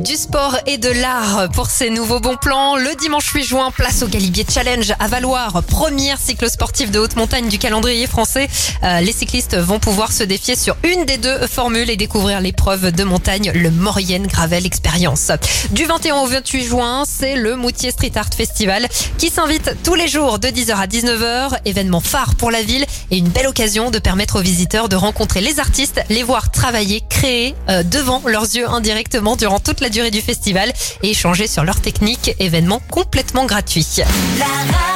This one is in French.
Du sport et de l'art pour ces nouveaux bons plans. Le dimanche 8 juin, place au Galibier Challenge à Valloire. Première cyclo-sportive de haute montagne du calendrier français. Les cyclistes vont pouvoir se défier sur une des deux formules et découvrir l'épreuve de montagne, le Maurienne Gravel Experience. Du 21 au 28 juin, c'est le Moutier Street Art Festival qui s'invite tous les jours de 10h à 19h. Événement phare pour la ville et une belle occasion de permettre aux visiteurs de rencontrer les artistes, les voir travailler, créer devant leurs yeux indirectement durant toute la durée du festival et échanger sur leur technique. Événement complètement gratuit.